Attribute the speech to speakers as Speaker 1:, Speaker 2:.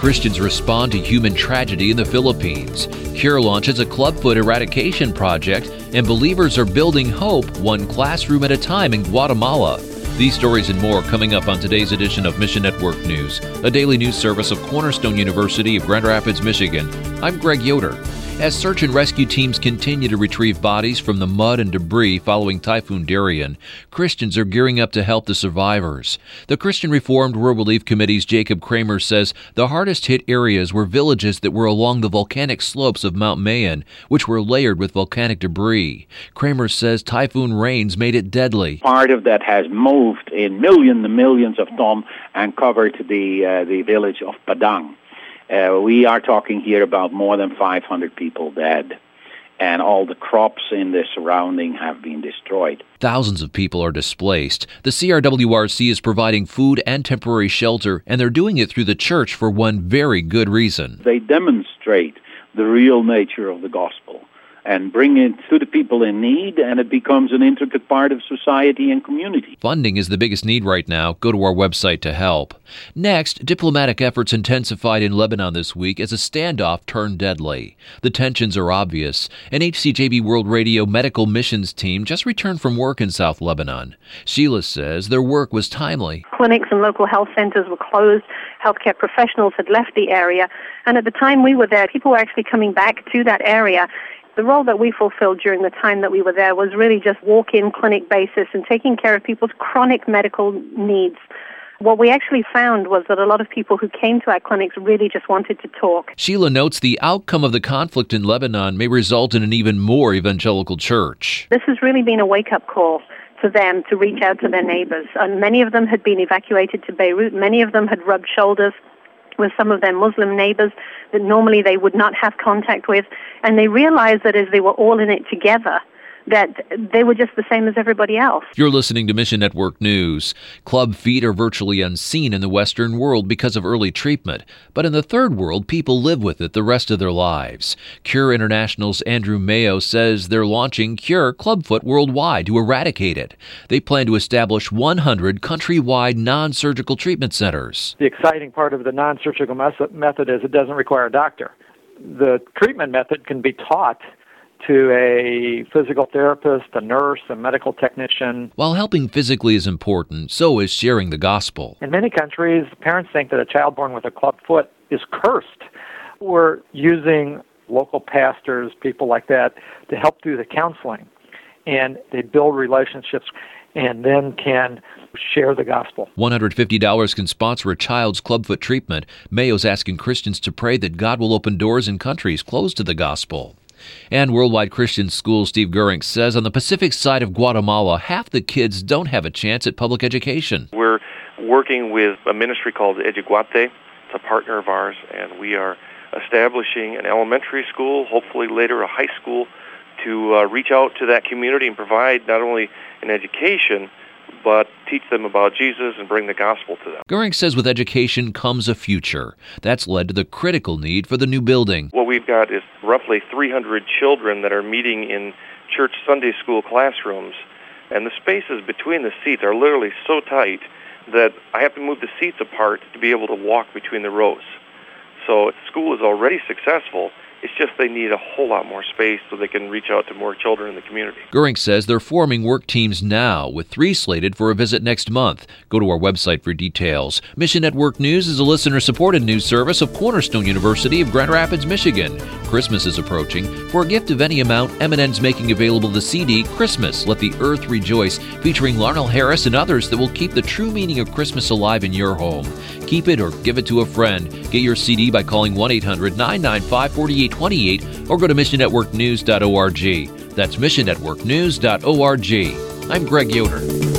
Speaker 1: Christians respond to human tragedy in the Philippines. Cure launches a clubfoot eradication project, and believers are building hope one classroom at a time in Guatemala. These stories and more coming up on today's edition of Mission Network News, a daily news service of Cornerstone University of Grand Rapids, Michigan. I'm Greg Yoder. As search and rescue teams continue to retrieve bodies from the mud and debris following Typhoon Darian, Christians are gearing up to help the survivors. The Christian Reformed World Relief Committee's Jacob Kramer says the hardest hit areas were villages that were along the volcanic slopes of Mount Mayon, which were layered with volcanic debris. Kramer says typhoon rains made it deadly.
Speaker 2: Part of that has moved in millions of tons and covered the village of Padang. We are talking here about more than 500 people dead, and all the crops in the surrounding have been destroyed.
Speaker 1: Thousands of people are displaced. The CRWRC is providing food and temporary shelter, and they're doing it through the church for one very good reason.
Speaker 2: They demonstrate the real nature of the gospel and bring it to the people in need, and it becomes an intricate part of society and community.
Speaker 1: Funding is the biggest need right now. Go to our website to help. Next, diplomatic efforts intensified in Lebanon this week as a standoff turned deadly. The tensions are obvious. An HCJB World Radio medical missions team just returned from work in South Lebanon. Sheila says their work was timely.
Speaker 3: Clinics and local health centers were closed. Healthcare professionals had left the area. And at the time we were there, people were actually coming back to that area. The role that we fulfilled during the time that we were there was really just walk-in clinic basis and taking care of people's chronic medical needs. What we actually found was that a lot of people who came to our clinics really just wanted to talk.
Speaker 1: Sheila notes the outcome of the conflict in Lebanon may result in an even more evangelical church.
Speaker 3: This has really been a wake-up call to them to reach out to their neighbors. And many of them had been evacuated to Beirut. Many of them had rubbed shoulders with some of their Muslim neighbors that normally they would not have contact with. And they realized that as they were all in it together, that they were just the same as everybody else.
Speaker 1: You're listening to Mission Network News. Club feet are virtually unseen in the Western world because of early treatment. But in the Third World, people live with it the rest of their lives. Cure International's Andrew Mayo says they're launching Cure Clubfoot worldwide to eradicate it. They plan to establish 100 countrywide non-surgical treatment centers.
Speaker 4: The exciting part of the non-surgical method is it doesn't require a doctor. The treatment method can be taught to a physical therapist, a nurse, a medical technician.
Speaker 1: While helping physically is important, so is sharing the gospel.
Speaker 4: In many countries, parents think that a child born with a club foot is cursed. We're using local pastors, people like that, to help do the counseling. And they build relationships and then can share the gospel.
Speaker 1: $150 can sponsor a child's clubfoot treatment. Mayo's asking Christians to pray that God will open doors in countries closed to the gospel. And Worldwide Christian School Steve Goering says on the Pacific side of Guatemala, half the kids don't have a chance at public education.
Speaker 5: We're working with a ministry called Eduguate. It's a partner of ours, and we are establishing an elementary school, hopefully later a high school, to reach out to that community and provide not only an education, but teach them about Jesus and bring the gospel to them.
Speaker 1: Goering says with education comes a future. That's led to the critical need for the new building.
Speaker 5: What we've got is roughly 300 children that are meeting in church Sunday school classrooms, and the spaces between the seats are literally so tight that I have to move the seats apart to be able to walk between the rows. So school is already successful. It's just they need a whole lot more space so they can reach out to more children in the community.
Speaker 1: Goering says they're forming work teams now, with 3 slated for a visit next month. Go to our website for details. Mission Network News is a listener-supported news service of Cornerstone University of Grand Rapids, Michigan. Christmas is approaching. For a gift of any amount, M&N's making available the CD Christmas, Let the Earth Rejoice, featuring Larnell Harris and others that will keep the true meaning of Christmas alive in your home. Keep it or give it to a friend. Get your CD by calling 1-800-995-4828 or go to missionnetworknews.org. That's missionnetworknews.org. I'm Greg Yoder.